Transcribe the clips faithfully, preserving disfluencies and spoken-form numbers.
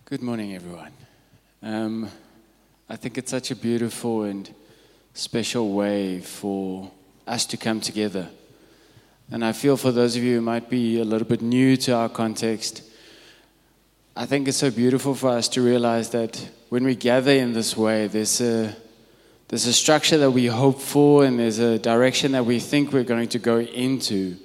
Good morning, everyone. Um, I think it's such a beautiful and special way for us to come together. And I feel for those of you who might be a little bit new to our context, I think it's so beautiful for us to realize that when we gather in this way, there's a, there's a structure that we hope for and there's a direction that we think we're going to go into,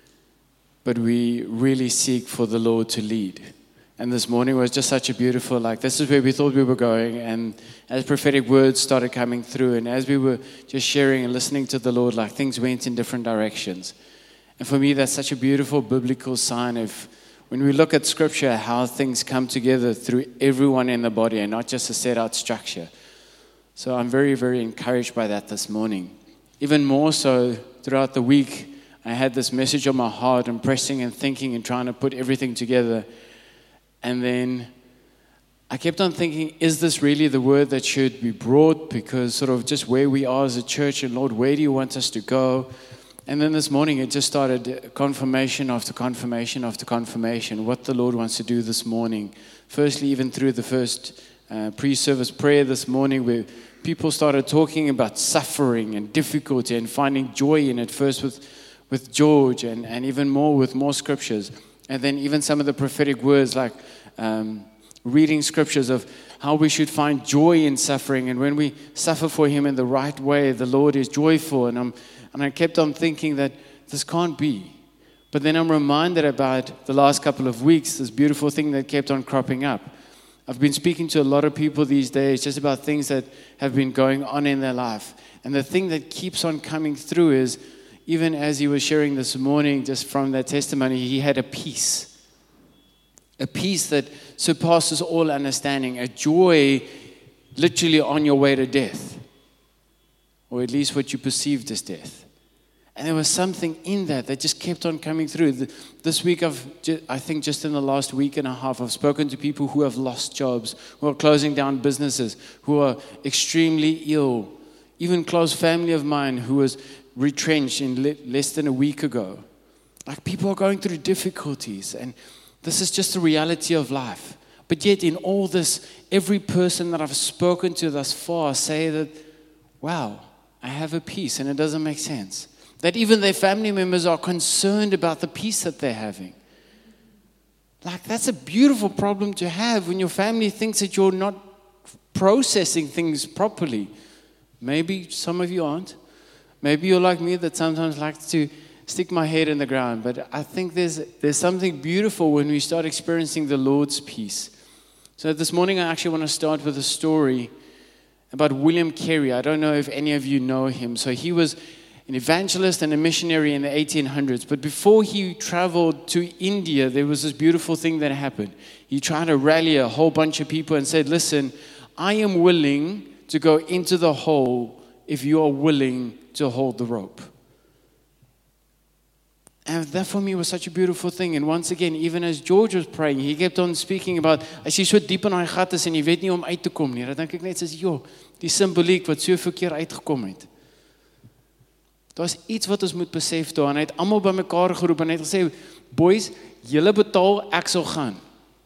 but we really seek for the Lord to lead. And this morning was just such a beautiful, like, this is where we thought we were going. And as prophetic words started coming through, and as we were just sharing and listening to the Lord, like, things went in different directions. And for me, that's such a beautiful biblical sign of when we look at Scripture, how things come together through everyone in the body and not just a set out structure. So I'm very, very encouraged by that this morning. Even more so, throughout the week, I had this message on my heart and pressing and thinking and trying to put everything together. And then I kept on thinking, is this really the word that should be brought? Because sort of just where we are as a church, and Lord, where do you want us to go? And then this morning it just started confirmation after confirmation after confirmation, what the Lord wants to do this morning. Firstly, even through the first uh, pre-service prayer this morning, where people started talking about suffering and difficulty and finding joy in it, first with, with George and, and even more with more scriptures. And then even some of the prophetic words like um, reading scriptures of how we should find joy in suffering. And when we suffer for Him in the right way, the Lord is joyful. And, I'm, and I kept on thinking that this can't be. But then I'm reminded about the last couple of weeks, this beautiful thing that kept on cropping up. I've been speaking to a lot of people these days just about things that have been going on in their life. And the thing that keeps on coming through is, even as he was sharing this morning, just from that testimony, he had a peace. A peace that surpasses all understanding. A joy literally on your way to death. Or at least what you perceived as death. And there was something in that that just kept on coming through. This week, I've, I think just in the last week and a half, I've spoken to people who have lost jobs, who are closing down businesses, who are extremely ill. Even close family of mine who was retrenched in le- less than a week ago. Like, people are going through difficulties, and this is just the reality of life. But yet in all this, every person that I've spoken to thus far say that, wow, I have a peace, and it doesn't make sense. That even their family members are concerned about the peace that they're having. Like, that's a beautiful problem to have when your family thinks that you're not processing things properly. Maybe some of you aren't. Maybe you're like me that sometimes likes to stick my head in the ground. But I think there's there's something beautiful when we start experiencing the Lord's peace. So this morning I actually want to start with a story about William Carey. I don't know if any of you know him. So he was an evangelist and a missionary in the eighteen hundreds. But before he traveled to India, there was this beautiful thing that happened. He tried to rally a whole bunch of people and said, listen, I am willing to go into the hole if you are willing to hold the rope. And that for me was such a beautiful thing. And once again, even as George was praying, he kept on speaking about, as jy so diep in daai gat is en jy weet nie om uit te kom nie. Dan dink ek net soos, joh, die simboliek wat so verkeer uitgekom het. Daar's iets wat ons moet besef daar. En hy het almal bymekaar geroep en hy het gesê, boys, julle betaal, ek sal gaan.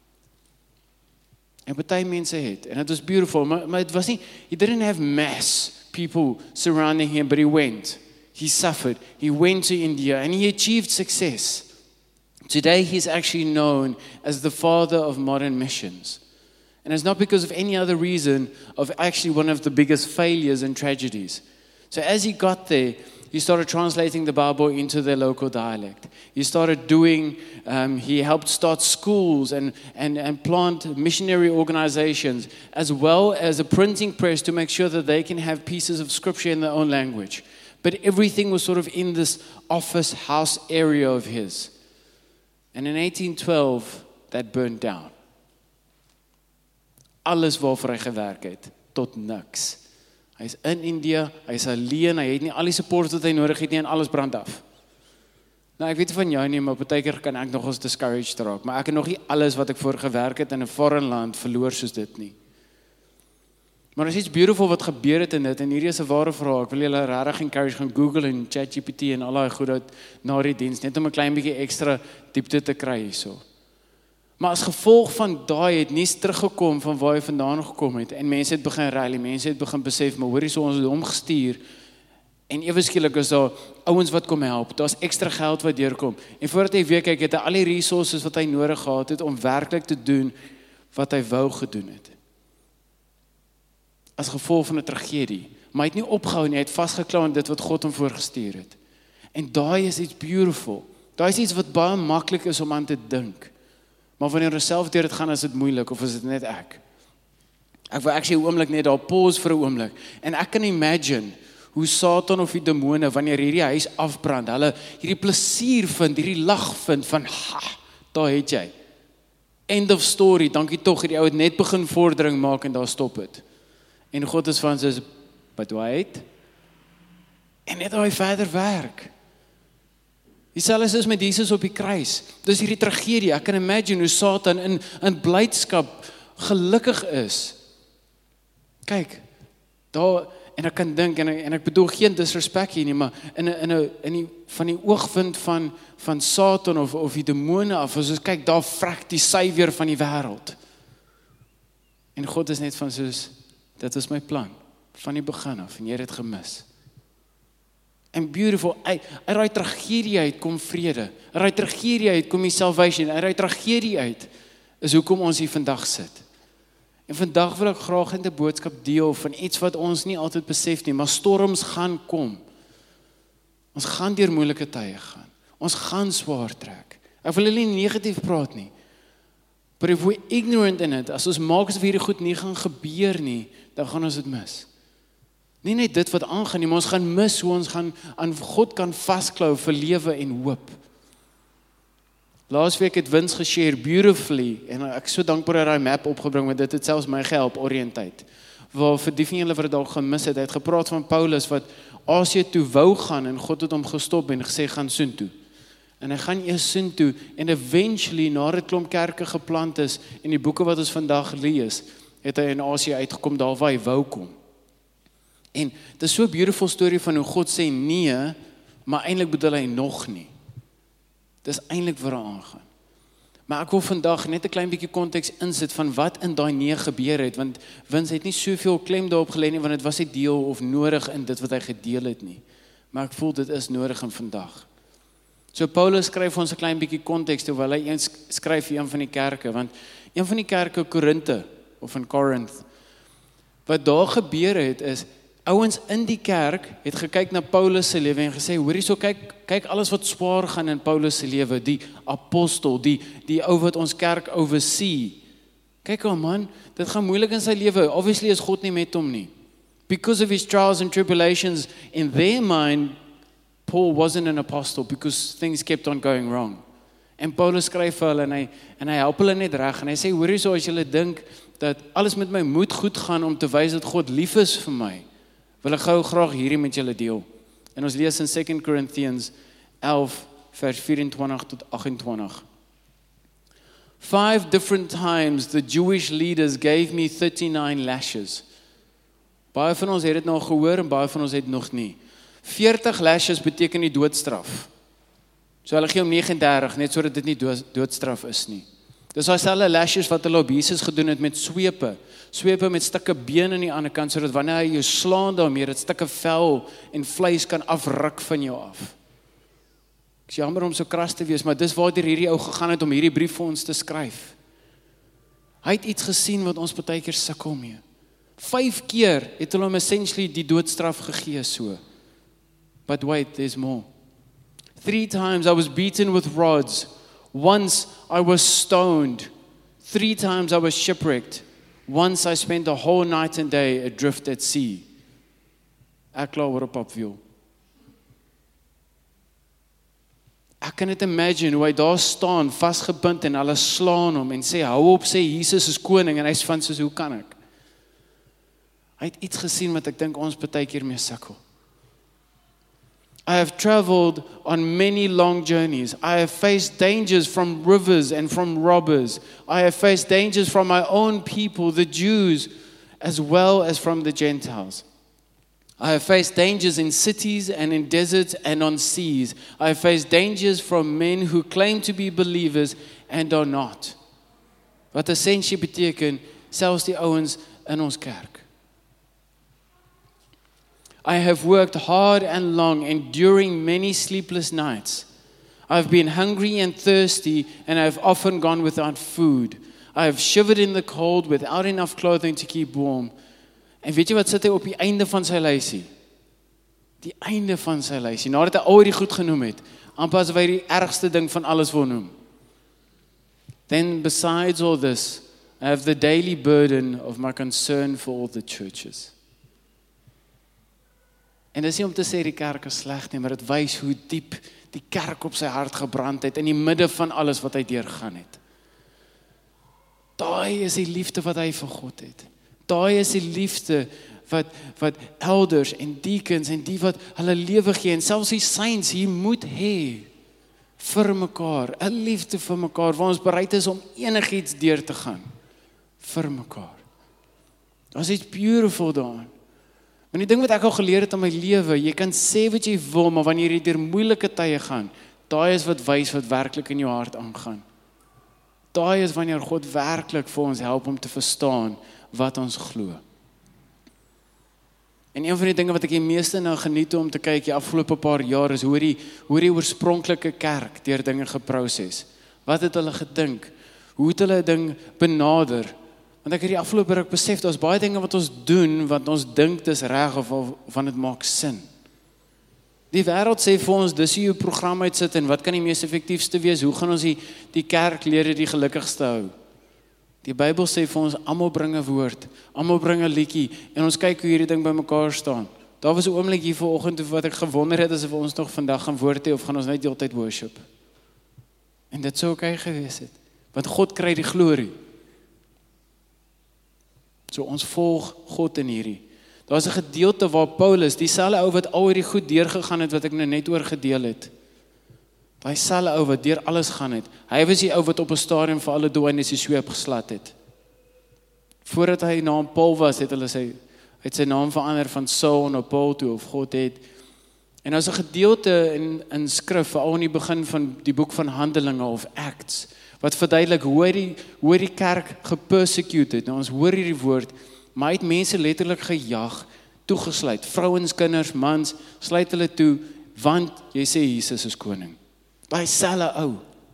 En baie mense het. En it was beautiful. Maar, maar it was nie, he didn't have mass people surrounding him, but he went. He suffered. He went to India and he achieved success. Today he's actually known as the father of modern missions. And it's not because of any other reason of actually one of the biggest failures and tragedies. So as he got there, he started translating the Bible into their local dialect. He started doing, um, he helped start schools and, and, and plant missionary organizations, as well as a printing press to make sure that they can have pieces of scripture in their own language. But everything was sort of in this office house area of his. And in eighteen twelve, that burned down. Alles waarvoor hy gewerk het, tot niks. Hy is in India, hy is alleen, hy het nie al die support wat hy nodig het nie en alles brand af. Nou ek weet van jou nie, maar baie keer kan ek nog eens discouraged raak, maar ek het nog nie alles wat ek voor gewerk het in 'n foreign land verloor soos dit nie. Maar er is iets beautiful wat gebeur het in dit, en hierdie is 'n ware vraag. Ek wil julle regtig encourage gaan Google en ChatGPT en al daai goed uit na die diens, net om 'n klein bietjie ekstra diepte te kry hierso. Maar as gevolg van daai het Nies teruggekom van waar hy vandaan gekom het, en mense het begin rally, mense het begin besef, maar hoorie so ons het hom gestuur, en ewe skielik is daar ouens wat kom help, daar's ekstra geld wat deurkom, en voordat hy weet, kyk, het hy al die resources wat hy nodig gehad het, om werklik te doen, wat hy wou gedoen het. As gevolg van 'n tragedie, maar hy het nie opgehou nie, hy het vasgeklou aan dit wat God hom voorgestuur het. En daai is iets beautiful, daai is iets wat baie maklik is om aan te dink, maar wanneer jy self deur dit gaan, is dit moeilik, of is dit net ek? Ek wil actually 'n oomblik net daar pause vir 'n oomblik, en ek kan imagine, hoe Satan of die demone, wanneer hierdie huis afbrand, hulle hierdie plesier vind, hierdie lag vind, van, ha, daar het jy. End of story, dankie tog, hierdie ou het net begin vordering maak, en daar stop het. En God is van, soos, but wait, en net hy verder werk. Dieselfde is met Jesus op die kruis. Dis hierdie tragedie, ek kan imagine hoe Satan in, in blydskap gelukkig is. Kyk, daar, en ek kan dink, en ek, en ek bedoel geen disrespect hier nie, maar in, in, in, in die, van die oogvind van, van Satan of, of die demone af, soos kyk, daar vrek die Savior van die wêreld. En God is net van soos, dit is my plan, van die begin af, en jy het dit gemis. En beautiful, uit daai tragedie uit kom vrede, uit daai tragedie uit kom die salvation, uit daai tragedie uit is hoekom ons hier vandag sit. En vandag wil ek graag 'n boodskap deel van iets wat ons nie altyd besef nie, maar storms gaan kom. Ons gaan deur moeilike tye gaan. Ons gaan swaar trek. Ek wil nie negatief praat nie. But if we're ignorant in it, as ons maak asof hierdie goed nie gaan gebeur nie, dan gaan ons dit mis. Nie net dit wat aangaan nie, maar ons gaan mis hoe ons gaan aan God kan vasklou vir lewe en hoop. Laasweek het Vince geshare beautifully, en ek is so dankbaar dat hy map opgebring, want dit het selfs my gehelp, Oriëntheid. Waar vir die van julle wat dit dalk gemis het, hy het gepraat van Paulus wat Asië toe wou gaan, en God het hom gestop en gesê, gaan soontoe. En hy gaan eers soontoe, en eventually, nadat klomp kerke geplant is, en die boeke wat ons vandag lees, het hy in Asië uitgekom, daar waar hy wou kom. En dit is so 'n beautiful story van hoe God sê nee, maar eintlik bedoel hy nog nie. Dis eintlik waar hy aangaan. Maar ek wil vandag net 'n klein bietjie konteks insit van wat in daai nee gebeur het, want Vince het nie soveel klem daarop gelê nie, want dit was nie deel of nodig in dit wat hy gedeel het nie. Maar ek voel dit is nodig in vandag. So Paulus skryf ons 'n klein bietjie konteks terwyl hy eens skryf vir een van die kerke, want een van die kerke Korinthe of in Corinth, wat daar gebeur het is ouens in die kerk het gekyk na Paulus se lewe en gesê, hoor hierso, kyk, kyk alles wat swaar gaan in Paulus se lewe, die apostel, die, die ou wat ons kerk oversee. Kyk ou man, dit gaan moeilik in sy lewe, obviously is God nie met hom nie. Because of his trials and tribulations, in their mind, Paul wasn't an apostle, because things kept on going wrong. En Paulus skryf vir hulle, en hy, en hy help hulle net reg, en hy sê, hoor hierso, as julle dink, dat alles met my moet goed gaan, om te wys dat God lief is vir my, wil ek gou graag hierdie met julle deel. En ons lees in Second Corinthians elf vers vyf-en-twintig tot agt-en-twintig. Five different times the Jewish leaders gave me thirty-nine lashes. Baie van ons het dit nou gehoor en baie van ons het nog nie. veertig lashes beteken die doodstraf. So hulle gee om negenendertig, net sodat dit nie doodstraf is nie. Dis dieselfde lashes wat hulle op Jesus gedoen het met swepe. Swepe met stukke been aan die ander kant, sodat wanneer hy jou slaan daarmee, dat stukke vel en vleis kan afruk van jou af. Ek is jammer om so kras te wees, maar dis waar hierdie ou gegaan het om hierdie brief vir ons te skryf. Hy het iets gesien wat ons baie keer sukkel mee. Vyf keer het hulle hom essentially die doodstraf gegee so. But wait, there's more. Three times I was beaten with rods. Once I was stoned. Three times I was shipwrecked. Once I spent the whole night and day adrift at sea. Ek glo oor op opviel. Ek kan net imagine hoe hy daar staan, vasgebind en hulle slaan hom en sê, hou op, sê Jesus is koning, en hy sê van soos, hoe kan ek? Hy het iets gesien wat ek dink ons baie keer mee sukkel. I have traveled on many long journeys. I have faced dangers from rivers and from robbers. I have faced dangers from my own people, the Jews, as well as from the Gentiles. I have faced dangers in cities and in deserts and on seas. I have faced dangers from men who claim to be believers and are not. Wat essensie beteken, selfs die ouens in ons kerk. I have worked hard and long, enduring many sleepless nights. I've been hungry and thirsty, and I've often gone without food. I have shivered in the cold without enough clothing to keep warm. En weet jy wat sit hy op die einde van sy lysie? Die einde van sy lysie, nadat hy al die goed genoem het, amper asof hy die ergste ding van alles wil noem. Then besides all this, I have the daily burden of my concern for all the churches. En dis nie om te sê die kerk is sleg nie, maar dit wys hoe diep die kerk op sy hart gebrand het in die midde van alles wat hy deurgaan het. Daai is die liefde wat hy vir God het. Daai is die liefde wat wat elders en deacons en die wat hulle lewe gee en selfs die saints hier moet hê vir mekaar, 'n liefde vir mekaar waar ons bereid is om enigiets deur te gaan vir mekaar. Daar's iets beautiful daarin. Want die ding wat ek al geleer het in my lewe, jy kan sê wat jy wil, maar wanneer jy deur moeilike tye gaan, daai is wat wys wat werklik in jou hart aangaan. Daai is wanneer God werklik vir ons help om te verstaan wat ons glo. En een van die dinge wat ek die meeste nou geniet om te kyk die afgelope paar jaar is hoe die, hoe die oorspronklike kerk deur dinge geproses. Wat het hulle gedink? Hoe het hulle 'n ding benader? Want ek het die afgelope ruk besef, daar's baie dinge wat ons doen, wat ons dink dis reg of, of van dit maak sin. Die wêreld sê vir ons, dis hoe jou program uitsit en wat kan die mees effektiefste wees? Hoe gaan ons die, die kerklede die gelukkigste hou? Die Bybel sê vir ons, almal bring 'n woord, almal bring 'n liedjie, en ons kyk hoe hierdie ding by mekaar staan. Daar was 'n oomblik hier vanoggend wat ek gewonder het, asof ons nog vandag gaan woord hê, of gaan ons net die hele tyd worship? En dit sou oké gewees het, want God kry die glorie. So ons volg God in hierdie. Daar's 'n gedeelte waar Paulus, dieselfde ou wat al hierdie goed deurgegaan het, wat ek nou net oor gedeel het, daai selfde ou wat deur alles gaan het, hy was die ou wat op 'n stadium vir alle doenes die sweep geslat het. Voordat hy naam Paul was, het hulle sy, het sy naam verander van Saul na Paul toe, of God het. En daar's 'n gedeelte in, in skrif, veral in die begin van die boek van Handelinge of Acts, wat verduidelik hoe hy die, hoe hy die kerk gepersecute het. Nou ons hoor hierdie woord, maar hy het mense letterlik gejag, toegesluit, vrouens, kinders, mans, sluit hulle toe, want jy sê Jesus is koning. Daai selfde ou.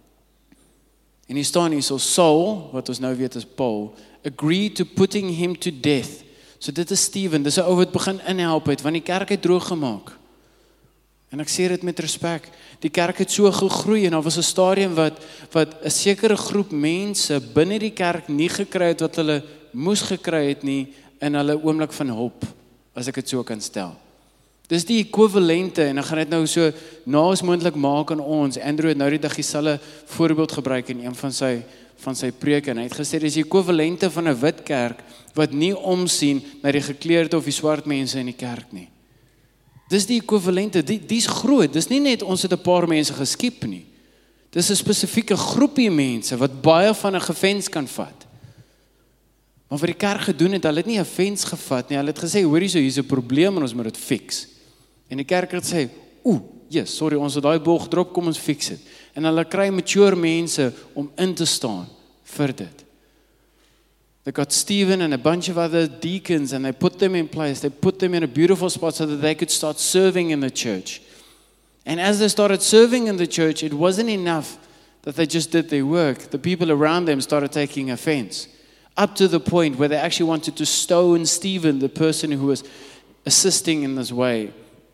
En hier staan hier, so Saul, wat ons nou weet is Paul, agreed to putting him to death. So dit is Stephen, dis 'n ou wat begin inhelp het, want die kerk het droog gemaak. En ek sê dit met respek, die kerk het so gegroei, en daar was 'n stadium wat, wat 'n sekere groep mense binne die kerk nie gekry het wat hulle moes gekry het nie, in hulle oomblik van hulp, as ek dit so kan stel. Dis die ekwivalente, en ek gaan dit nou so naas moontlik maak aan ons. Andrew het nou die dag dieselfde voorbeeld gebruik in een van sy, van sy preke, en hy het gesê, dis die ekwivalente van 'n wit kerk, wat nie omsien na die gekleurde of die swart mense in die kerk nie. Dis die ekwivalente, die, die's groot, dis nie net ons het 'n paar mense geskiep nie. Dis 'n spesifieke groepie mense, wat baie van 'n gefens kan vat. Maar wat die kerk gedoen het, hulle het nie 'n fens gevat nie, hulle het gesê, hoor hierso, hier's 'n probleem en ons moet dit fix. En die kerk het sê, oeh, yes, sorry, ons het daai bol gedrop, kom ons fix dit. En hulle kry mature mense om in te staan vir dit. They got Stephen and a bunch of other deacons, and they put them in place. They put them in a beautiful spot so that they could start serving in the church. And as they started serving in the church, it wasn't enough that they just did their work. The people around them started taking offense, up to the point where they actually wanted to stone Stephen, the person who was assisting in this way.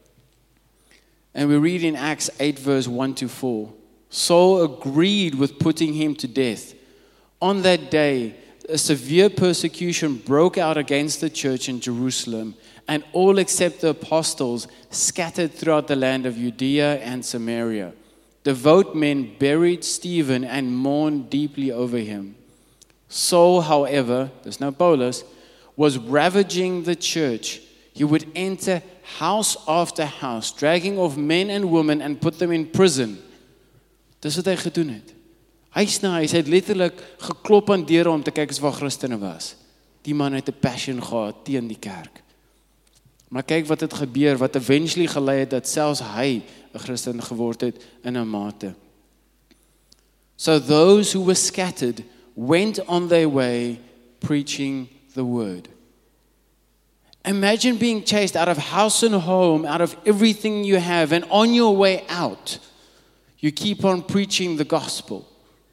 And we read in Acts eight verse one to four, Saul agreed with putting him to death. On that day, a severe persecution broke out against the church in Jerusalem, and all except the apostles scattered throughout the land of Judea and Samaria. Devout men buried Stephen and mourned deeply over him. Saul, however, there's no Paulus, was ravaging the church. He would enter house after house, dragging off men and women and put them in prison. Dis wat hy gedoen het. Hy's na, hy het letterlik geklop aan deure om te kyk as waar Christene was. Die man het 'n passion gehad teen die kerk. Maar kyk wat het gebeur, wat eventually gelei het dat selfs hy 'n Christen geword het in 'n mate. So those who were scattered went on their way preaching the word. Imagine being chased out of house and home, out of everything you have, and on your way out, you keep on preaching the gospel.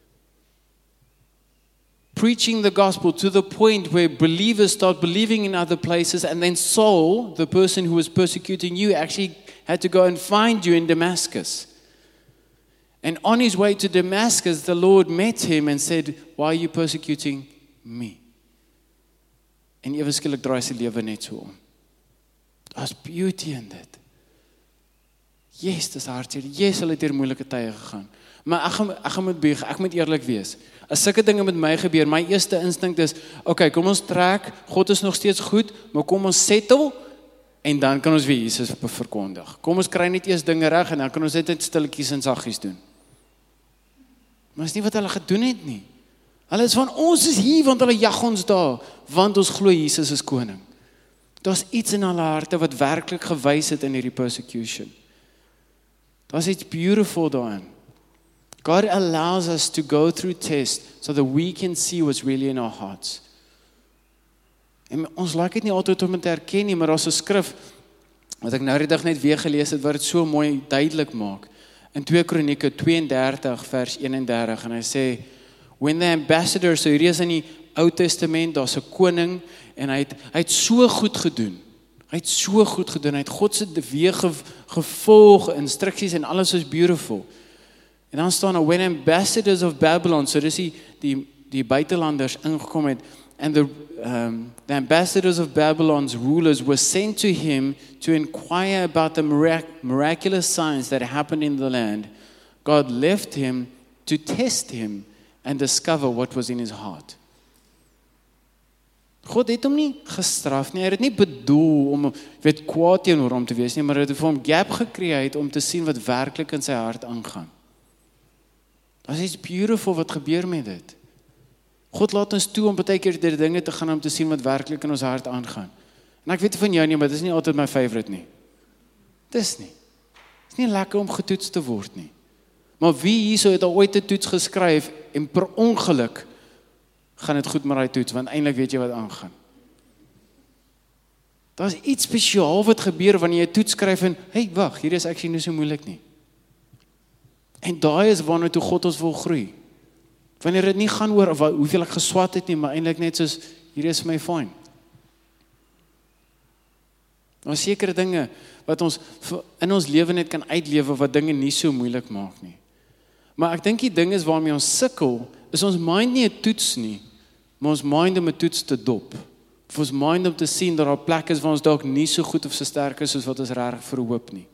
Preaching the gospel to the point where believers start believing in other places, and then Saul, the person who was persecuting you, actually had to go and find you in Damascus. And on his way to Damascus, the Lord met him and said, "Why are you persecuting me?" En ewe skielik draai sy lewe net so om. Daar's beauty in dit. Yes, dis hartseer. Yes, hulle het deur moeilike tye gegaan. Maar ek gaan ek gaan moet bieg, ek moet eerlik wees. As sulke dinge met my gebeur, my eerste instink is, okay, kom ons trek, God is nog steeds goed, maar kom ons settle en dan kan ons weer Jesus verkondig. Kom ons kry net eers dinge reg en dan kan ons dit net stilletjies en saggies doen. Maar dis nie wat hulle gedoen het nie. Hulle is van, ons is hier, want hulle jag ons daar, want ons glo Jesus is koning. Daar's iets in hulle harte wat werklik gewys het in hierdie persecution. Daar's iets beautiful daarin. God allows us to go through tests so that we can see what's really in our hearts. En ons like dit nie altyd om dit te herken nie, maar daar's 'n skrif wat ek nou die dag net weer gelees het wat dit so mooi duidelik maak. In twee Kronieke tweeëndertig vers eenendertig en hy sê, when the ambassador, so hierdie is in die Ou Testament, daar's 'n koning en hy het hy het so goed gedoen. Hy het so goed gedoen. Hy het God se weë gevolg, instruksies en alles is beautiful. En dan staan daar, when ambassadors of Babylon, so dis die die die buitelanders ingekom het, and the um, the ambassadors of Babylon's rulers were sent to him to inquire about the mirac miraculous signs that happened in the land. God left him to test him and discover what was in his heart. God het hom nie gestraf nie, hy het dit nie bedoel om weet kwaad teenoor hom te wees nie, maar hy het vir hom gap gekreë om te sien wat werklik in sy hart aangaan. Dit is beautiful wat gebeur met dit. God laat ons toe om baie keer deur dinge te gaan om te sien wat werklik in ons hart aangaan. En ek weet van jou nie, maar dit is nie altyd my favorite nie. Dis nie. Dit is nie lekker om getoets te word nie. Maar wie hierso het al ooit 'n toets geskryf en per ongeluk gaan dit goed met daai toets, want eintlik weet jy wat aangaan. Daar's iets spesiaal wat gebeur wanneer jy 'n toets skryf en, hey, wag, hier is actually nie so moeilik nie. En daai is waarna toe God ons wil groei. Wanneer dit nie gaan oor hoeveel ek geswat het nie, maar eintlik net soos, hier is my fine. Daar's sekere dinge wat ons in ons lewe net kan uitlewe wat dinge nie so moeilik maak nie. Maar ek dink die ding is waarmee ons sukkel, is ons mind nie 'n toets nie, maar ons mind om 'n toets te dop. Of ons mind om te sien dat daar plek is waar ons dalk nie so goed of so sterk is soos wat ons reg verhoop nie.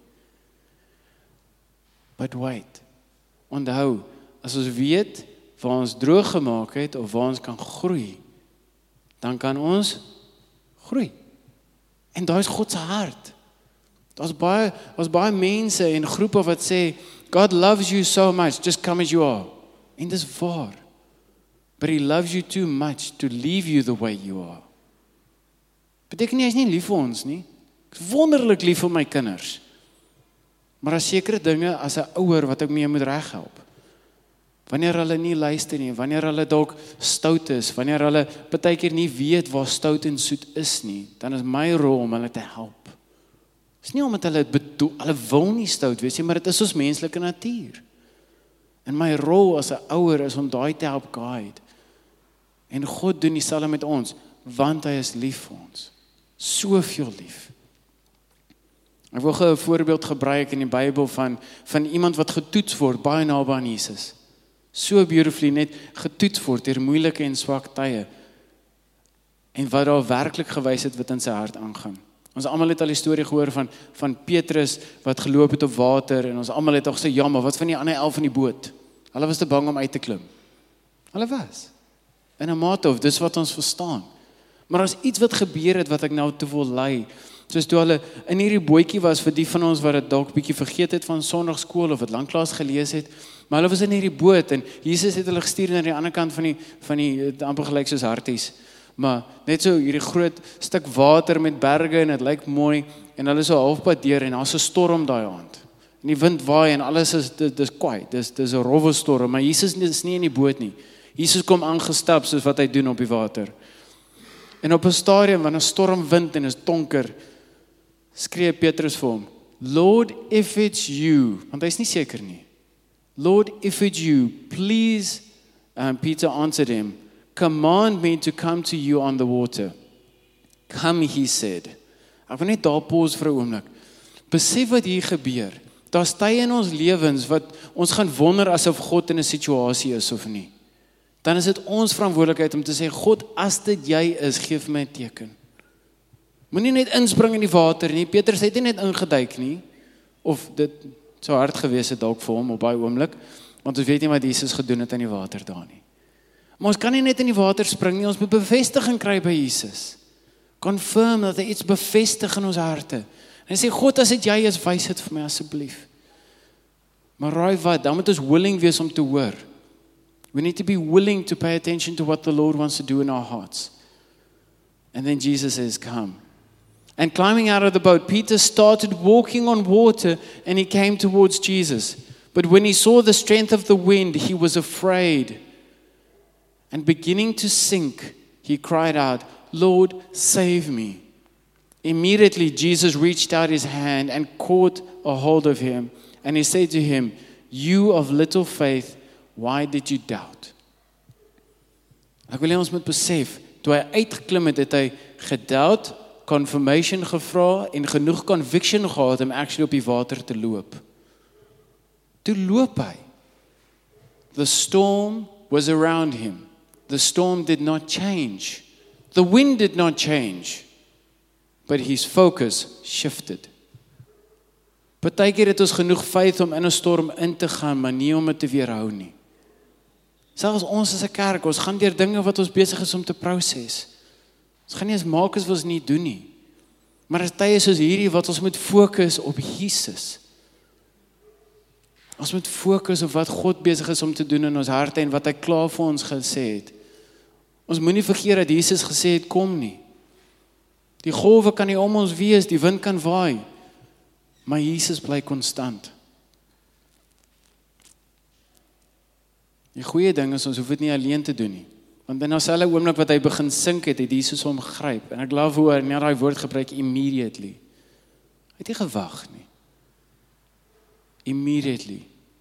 But wait, onthou, as ons weet waar ons droog gemaak het of waar ons kan groei, dan kan ons groei. En daar is God se hart. Daar's baie, daar's baie mense en groepe wat sê, God loves you so much, just come as you are. En dis waar. But he loves you too much to leave you the way you are. Beteken nie, hy is nie lief vir ons nie. Ek is wonderlik lief vir my kinders. Maar as sekere dinge as 'n ouer wat ek mee moet reghelp. Wanneer hulle nie luister nie, wanneer hulle dalk stout is, wanneer hulle baie keer nie weet waar stout en soet is nie, dan is my rol om hulle te help. Dit is nie omdat hulle dit bedoel, hulle wil nie stout wees nie, maar dit is ons menslike natuur. En my rol as 'n ouer is om daai te help guide. En God doen dieselfde met ons, want hy is lief vir ons. Soveel lief. Ek wil gou 'n voorbeeld gebruik in die Bybel van van iemand wat getoets word baie naby aan Jesus. So beautifully net getoets word deur moeilike en swak tye. En wat daar werklik gewys het wat in sy hart aangaan. Ons almal het al die storie gehoor van van Petrus wat geloop het op water en ons almal het al gesê, ja, maar wat van die ander elf in die boot? Hulle was te bang om uit te klim. Hulle was. In 'n mate of dis wat ons verstaan. Maar as iets wat gebeur het wat ek nou toe wil lei, soos toe hulle in hierdie bootjie was vir die van ons wat dit dalk bietjie vergeet het van Sondagskool of wat lanklaas gelees het, maar hulle was in hierdie boot en Jesus het hulle gestuur na die ander kant van die van die amper gelyk soos harties. Maar net so hierdie groot stuk water met berge en dit lyk mooi en hulle is so halfpad deur en daar's 'n storm daai aand. En die wind waai en alles is dis dis kwaai. Dis dis 'n rowwe storm, maar Jesus is nie in die boot nie. Jesus kom aangestap soos wat hy doen op die water. En op 'n stadium, wanneer 'n stormwind en is donker, skree Petrus vir hom, Lord, if it's you, want hy is nie seker nie. Lord, if it's you, please, um, Peter answered him, command me to come to you on the water. Come, he said. Ek wil net daar pause vir 'n oomblik. Besef wat hier gebeur. Daar's tye in ons lewens wat ons gaan wonder asof God in 'n situasie is of nie. Dan is dit ons verantwoordelikheid om te sê, God, as dit jy is, gee vir my 'n teken. Moenie net inspring in die water nie. Petrus het nie net ingeduik nie, of dit sou hard gewees het dalk vir hom op daai oomblik, want ons weet nie wat Jesus gedoen het in die water daar nie. Maar ons kan nie net in die water spring nie, ons moet bevestiging kry by Jesus. Confirm dat hy iets bevestig in ons harte. En sê, God, as dit jy is, wys dit vir my asseblief. Maar raai wat, dan moet ons willing wees om te hoor. We need to be willing to pay attention to what the Lord wants to do in our hearts. And then Jesus says, come. And climbing out of the boat, Peter started walking on water and he came towards Jesus. But when he saw the strength of the wind, he was afraid. And beginning to sink, he cried out, Lord, save me. Immediately, Jesus reached out his hand and caught a hold of him. And he said to him, you of little faith, why did you doubt? Ek wil hê ons moet besef, toe hy uitgeklim het, het hy gedoubt, confirmation gevra en genoeg conviction gehad om actually op die water te loop. Toe loop hy. The storm was around him. The storm did not change. The wind did not change. But his focus shifted. Partykeer het ons genoeg faith om in 'n storm in te gaan, maar nie om dit te weerhou nie. Selfs ons as 'n kerk, ons gaan deur dinge wat ons besig is om te proses. Ons gaan nie eens maak as wat ons nie doen nie. Maar as tye soos hierdie wat ons moet fokus op Jesus. Ons moet fokus op wat God besig is om te doen in ons harte en wat hy klaar vir ons gesê het. Ons moenie vergeet dat Jesus gesê het, kom nie. Die golwe kan nie om ons wees, die wind kan waai, maar Jesus bly konstant. Die goeie ding is, ons hoef dit nie alleen te doen nie. Want in dieselfde oomblik wat hy begin sink het, het Jesus hom gegryp. En ek glo hoe hy net daai woord gebruik, immediately. Hy het nie gewag nie. Immediately.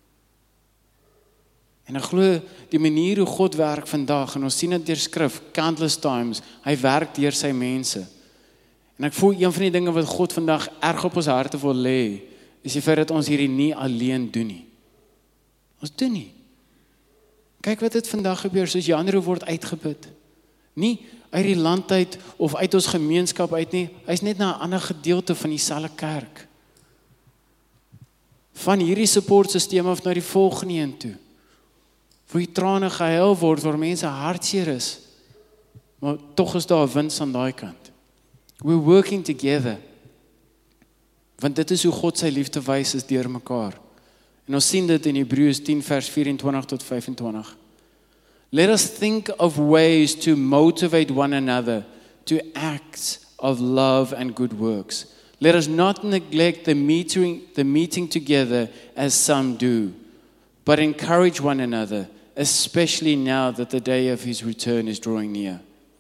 En ek glo die manier hoe God werk vandag, en ons sien dit deur skrif, countless times, hy werk deur sy mense. En ek voel een van die dinge wat God vandag erg op ons harte wil lê, is die feit dat ons hierdie nie alleen doen nie. Ons doen nie. Kyk wat dit vandag gebeur, soos Janro word uitgeput. Nie uit die land uit of uit ons gemeenskap uit nie, hy is net na 'n ander gedeelte van dieselfde kerk. Van hierdie supportstelsel af na die volgende een toe. Waar die trane gehuil word, waar mense hartseer is, maar tog is daar 'n wins aan daai kant. We're working together. Want dit is hoe God sy liefde wys is deur mekaar. En ons sien dit in Hebreërs tien vers vyf-en-twintig tot vyf-en-twintig. Let us think of ways to motivate one another to acts of love and good works. Let us not neglect the meeting, the meeting together as some do, but encourage one another, especially now that the day of his return is drawing near.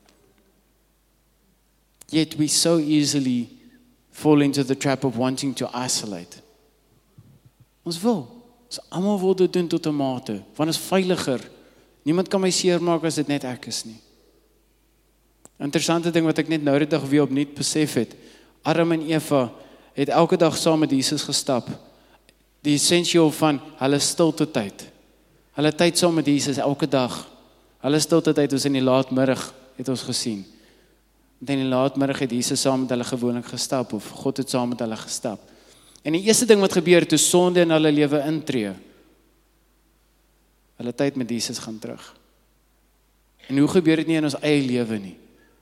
Yet we so easily fall into the trap of wanting to isolate. Ons wil. Ons almal wil dit doen tot 'n mate, want is veiliger. Niemand kan my seermaak as dit net ek is nie. Interessante ding wat ek net nou die dag weer opnuut besef het. Adam en Eva het elke dag saam met Jesus gestap. Die essential van hulle stilte tyd. Hulle tyd saam met Jesus elke dag. Hulle stilte tyd was in die laatmiddag, het ons gesien. En in die laatmiddag het Jesus saam met hulle gewoonlik gestap, of God het saam met hulle gestap. En die eerste ding wat gebeur, toe sonde in hulle lewe intree, hulle tyd met Jesus gaan terug. En hoe gebeur dit nie in ons eie lewe nie?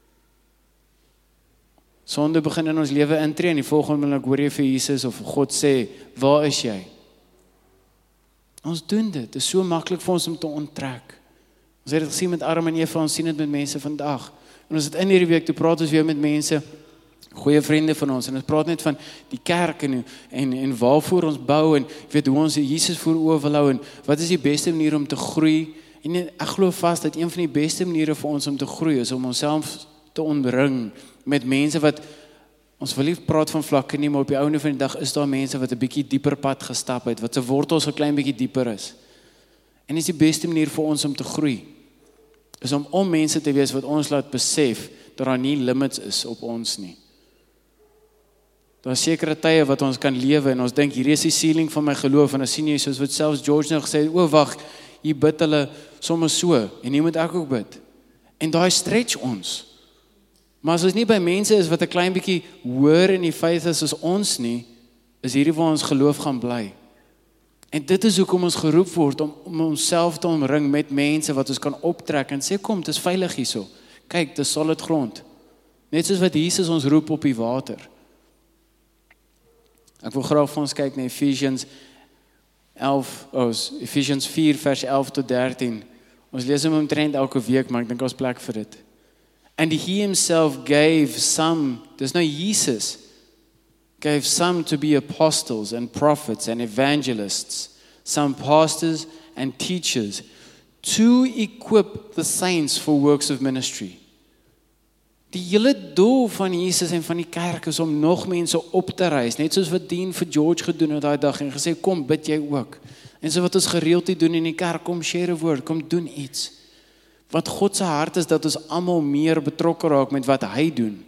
Sonde begin in ons lewe intree, en die volgende oomblik hoor jy vir Jesus, of God sê, waar is jy? Ons doen dit, dit is so maklik vir ons om te onttrek. Ons het dit gesien met Adam en Eva, ons sien dit met mense vandag. En ons het in hierdie week, toe praat ons weer met mense, goeie vriende van ons, en ons praat net van die kerk, en, en, en waarvoor ons bou, en weet hoe ons Jesus voor oë wil hou, en wat is die beste manier om te groei, En ek glo vas dat een van die beste maniere vir ons om te groei is om onsself te omring met mense wat, ons wil nie praat van vlakke nie, maar op die einde van die dag is daar mense wat 'n bietjie dieper pad gestap het, wat se wortels 'n klein bietjie dieper is. En dis die beste manier vir ons om te groei, is om om mense te wees wat ons laat besef dat daar nie limits is op ons nie. Daar is sekere tye wat ons kan lewe en ons dink hier is die ceiling van my geloof, en dan sien jy soos wat selfs George nou gesê het, o wag, hier bid hulle sommer so, en hier moet ek ook bid. En daai stretch ons. Maar as ons nie by mense is wat 'n klein bietjie hoër in die faith is as ons nie, is hierdie waar ons geloof gaan bly. En dit is hoekom ons geroep word om, om onsself te omring met mense wat ons kan optrek en sê kom, dit is veilig hierso. Kyk, dit is solid grond. Net soos wat Jesus ons roep op die water. Ek wil graag vir ons kyk na Ephesians elf, oh, Ephesians vier vers elf tot dertien. Ons lees hom omtrent elke week, maar ek dink ons plek vir dit. And he himself gave some, there's no Jesus, gave some to be apostles and prophets and evangelists, some pastors and teachers, to equip the saints for works of ministry. Die hele doel van Jesus en van die kerk is om nog mense op te reis, net soos wat Dean vir George gedoen het daai dag en gesê, kom bid jy ook. En so wat ons gereeld doen in die kerk, kom share 'n woord, kom doen iets. Wat God se hart is dat ons almal meer betrokke raak met wat hy doen.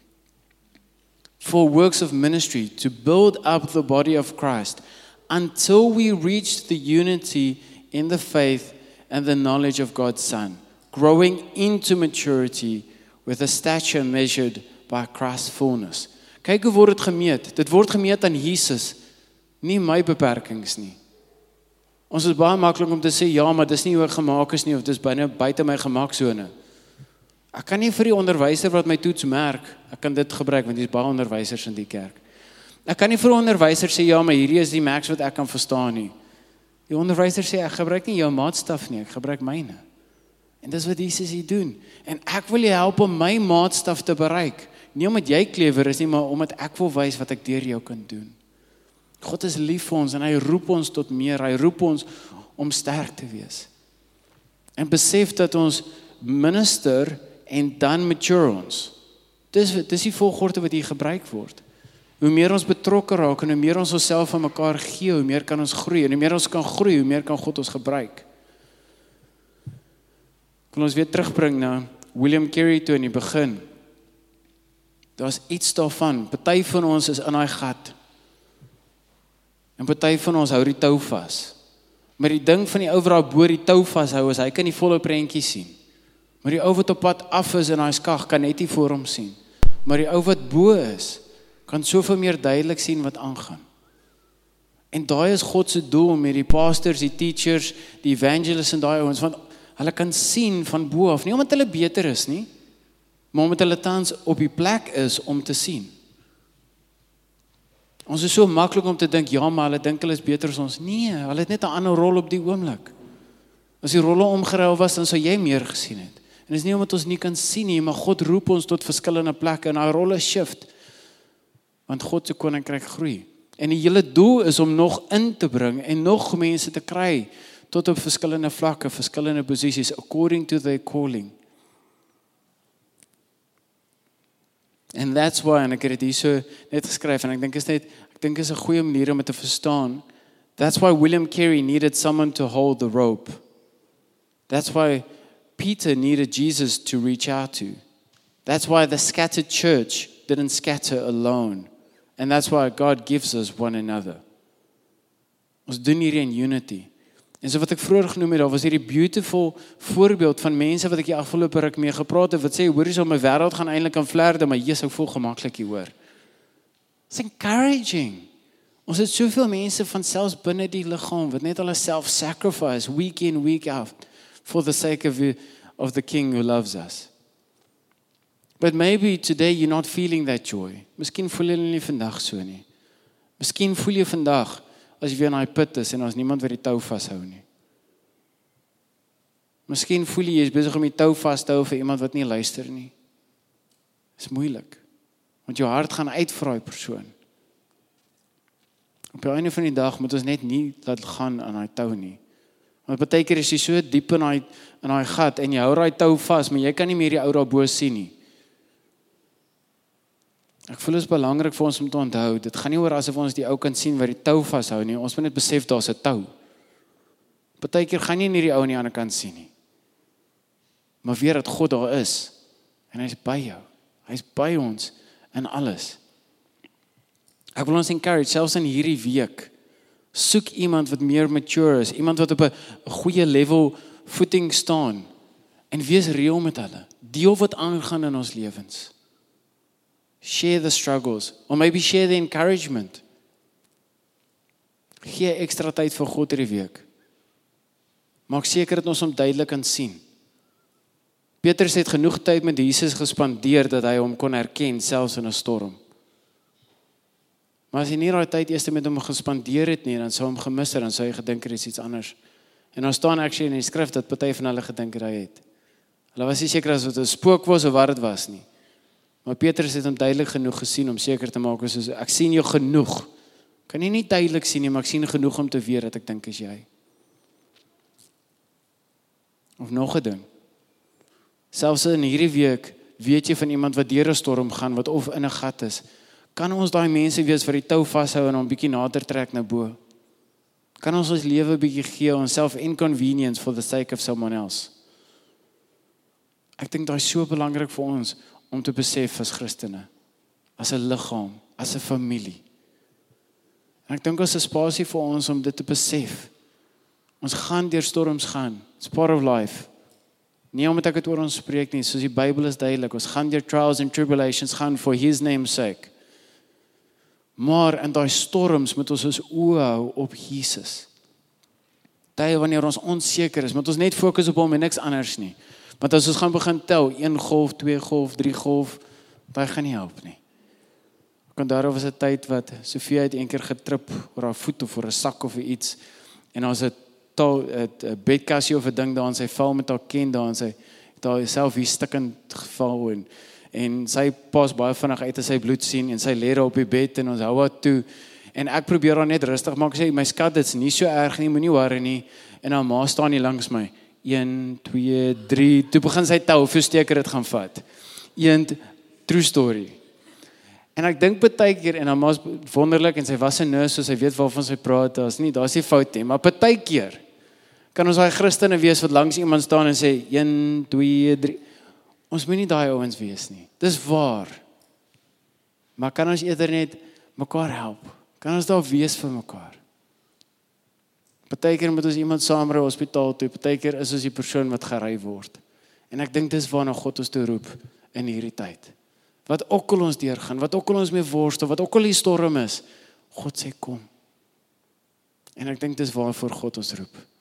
For works of ministry, to build up the body of Christ, until we reach the unity in the faith and the knowledge of God's Son, growing into maturity with a stature measured by Christ's fullness. Kyk hoe word dit gemeet. Dit word gemeet aan Jesus, nie my beperkings nie. Ons is baie maklik om te sê, ja, maar dis nie hoe ek gemaak is nie, of dis binne buite my gemaksone. Ek kan nie vir die onderwyser wat my toets merk, ek kan dit gebruik, want dis baie onderwysers in die kerk. Ek kan nie vir 'n onderwyser sê, ja, maar hierdie is die max wat ek kan verstaan nie. Die onderwyser sê, ek gebruik nie jou maatstaf nie, ek gebruik myne. En dis wat Jesus hier doen. En ek wil jou help om my maatstaf te bereik. Nie omdat jy clever is nie, maar omdat ek wil wys wat ek deur jou kan doen. God is lief vir ons en hy roep ons tot meer. Hy roep ons om sterk te wees. En besef dat ons minister en dan mature ons. Dis, dis die volgorde wat hier gebruik word. Hoe meer ons betrokke raak en hoe meer ons onsself aan mekaar gee, hoe meer kan ons groei. En hoe meer ons kan groei, hoe meer kan God ons gebruik. Kan ons weer terugbring na William Carey toe in die begin. Daar's iets daarvan. Party van ons is in daai gat. En party van ons hou die tou vas. Maar die ding van die ou wat daar bo die tou vashou is hy kan die volle prentjie sien. Maar die ou wat op pad af is in daai skag kan net nie voor hom sien. Maar die ou wat bo is, kan soveel meer duidelik sien wat aangaan. En daai is God se doel met die pastors, die teachers, die evangelists en daai ouens, want hulle kan sien van bo af, nie omdat hulle beter is nie, maar omdat hulle tans op die plek is om te sien. Ons is so maklik om te dink, ja, maar hulle dink hulle is beter as ons. Nee, hulle het net 'n ander rol op die oomblik. As die rolle omgeruil was, dan sou jy meer gesien het. En dit is nie omdat ons nie kan sien nie, maar God roep ons tot verskillende plekke en daai rolle shift. Want God se koninkryk groei. En die hele doel is om nog in te bring en nog mense te kry tot op verskillende vlakke, verskillende posisies, according to their calling. And that's why, en ek het dit hier so net geskryf, en ek dink is net, ek dink is 'n goeie manier om dit te verstaan. That's why William Carey needed someone to hold the rope. That's why Peter needed Jesus to reach out to. That's why the scattered church didn't scatter alone. And that's why God gives us one another. Ons doen hier in unity. En so wat ek vroeër genoem het, daar was hierdie beautiful voorbeeld van mense wat ek die afgelope ruk mee gepraat het, wat sê, hoor eens, my wêreld gaan eintlik aan vlerde, maar Jesus, ek voel gemaklik hier hoor. It's encouraging. Ons het soveel mense van selfs binne die liggaam, wat net hulle self-sacrifice, week in, week out, for the sake of, of the King who loves us. But maybe today you're not feeling that joy. Miskien voel jy nie vandag so nie. Miskien voel jy vandag, as jy weer in daai put is en as niemand wat die tou vashou nie. Miskien voel jy jy is besig om die tou vas te hou vir iemand wat nie luister nie. Dis moeilik. Want jou hart gaan uit vir daai persoon. Op die einde van die dag moet ons net nie laat gaan aan daai tou nie. Want baie keer is jy so diep in daai in daai gat en jy hou daai tou vas, maar jy kan nie meer die ou daarbo sien nie. Ek voel dit is belangrik vir ons om te onthou, dit gaan nie oor asof ons die ou kan sien wat die tou vashou nie, ons moet net besef daar's 'n tou. Baie keer gaan jy nie die ou aan die ander kant sien nie. Maar weet dat God daar is en hy's by jou. Hy's by ons in alles. Ek wil ons encourage, selfs in hierdie week, soek iemand wat meer mature is, iemand wat op 'n goeie level voeting staan en wees real met hulle. Deel wat aangaan in ons lewens. Share the struggles, or maybe share the encouragement. Gee ekstra tyd vir God hierdie week. Maak seker dat ons hom duidelik kan sien. Petrus het genoeg tyd met Jesus gespandeer dat hy hom kon herken, selfs in 'n storm. Maar as hy nie daai tyd eers met hom gespandeer het nie, dan sou hom gemis het, dan sou hy gedink het is iets anders. En dan staan actually in die skrif dat party van hulle gedink het hy het. Hulle was nie seker as dit 'n spook was of wat dit was nie. Maar Petrus het hom duidelik genoeg gesien om seker te maak, soos, ek sien jou genoeg. Kan jy nie duidelik sien nie, maar ek sien genoeg om te weet dat ek dink is jy. Of nog 'n ding. Selfs in hierdie week weet jy van iemand wat deur 'n storm gaan, wat of in 'n gat is. Kan ons daai mense wees wat die tou vashou en hom bietjie nader trek na bo? Kan ons ons lewe bietjie gee, onsself inconvenience for the sake of someone else? Ek dink dit is so belangrik vir ons om te besef as Christene, as 'n liggaam, as 'n familie. En ek dink ons is spasie vir ons om dit te besef. Ons gaan deur storms gaan. It's part of life. Nie omdat ek dit oor ons spreek nie, soos die Bybel is duidelik. Ons gaan deur trials and tribulations gaan for his name's sake. Maar in daai storms moet ons ons oë hou op Jesus. Tye wanneer ons onseker is, moet ons net fokus op hom en niks anders nie. Want as ons gaan begin tel, een golf, twee golf, drie golf, daai gaan nie help nie. Ek kan daar was 'n tyd wat Sofia het een keer getrip oor haar voet of oor 'n sak of iets en ons het 'n bedkassie of 'n ding daar en sy val met haar kind daar en sy het haarself hier stikkend geval en en sy pas baie vinnig uit as sy bloed sien en sy lê daar op die bed en ons hou haar toe en ek probeer haar net rustig maak, sê my skat, dit's nie so erg nie, moenie worry nie en haar ma staan hier langs my. een, twee, drie, toe begin sy tel, hoeveel steker dit gaan vat. Een, true story. En ek dink baie keer, en haar ma's wonderlik, en sy was 'n nurse, so sy weet waarvan sy praat, daar's nie, daar's nie fout nie, maar baie keer, kan ons daai Christene wees, wat langs iemand staan en sê, een, twee, drie, ons moet nie daai ouens wees nie, dis waar, maar kan ons eerder net mekaar help, kan ons daar wees vir mekaar. Partykeer moet ons iemand saamry hospitaal toe, partykeer is ons die persoon wat gery word. En ek dink dis waarna God ons toe roep in hierdie tyd. Wat ook al ons deurgaan, wat ook al ons mee worstel, wat ook al die storm is, God sê kom. En ek dink dis waarvoor God ons roep.